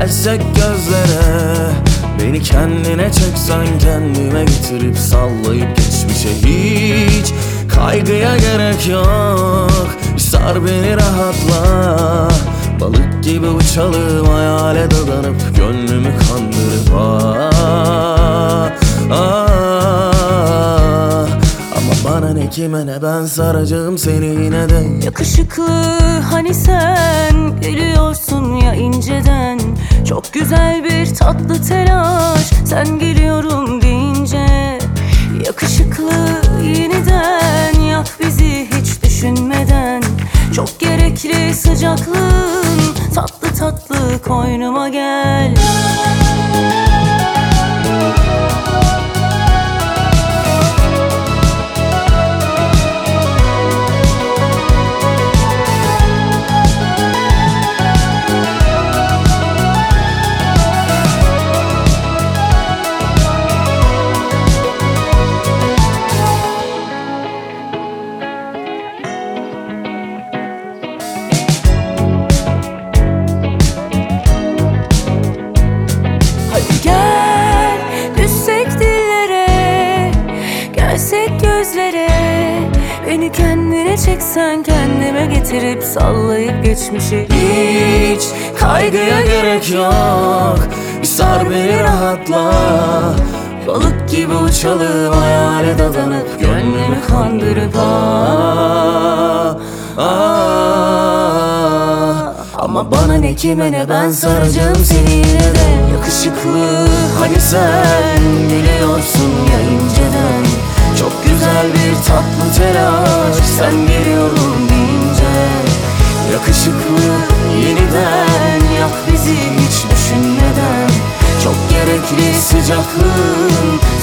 Gelsek gözlere, beni kendine çeksen, kendime getirip sallayıp geçmişe. Hiç kaygıya gerek yok, sar beni rahatla. Balık gibi uçalım, hayale dadanıp gönlümü kandırıp Ama bana ne, kime ne, ben saracağım seni yine de. Yakışıklı hani sen geliyorsun ya inceden. Çok güzel bir tatlı telaş, sen geliyorum deyince. Yakışıklı yeniden yak bizi hiç düşünmeden. Çok gerekli sıcaklığın, tatlı tatlı koynuma gel. Gelsek gözlere, beni kendine çeksen, kendime getirip sallayıp geçmişi. Hiç kaygıya gerek yok, bir sar beni rahatla. Balık gibi uçalım, hayale dadanıp gönlümü kandırıp Ama bana ne, kime ne, ben saracağım seni yine de. Yakışıklı hani sen geliyorsun ya inceden. Çok güzel bir tatlı telaş, sen geliyorum deyince. Yakışıklı yeniden yak bizi hiç düşünmeden. Çok gerekli sıcaklığın,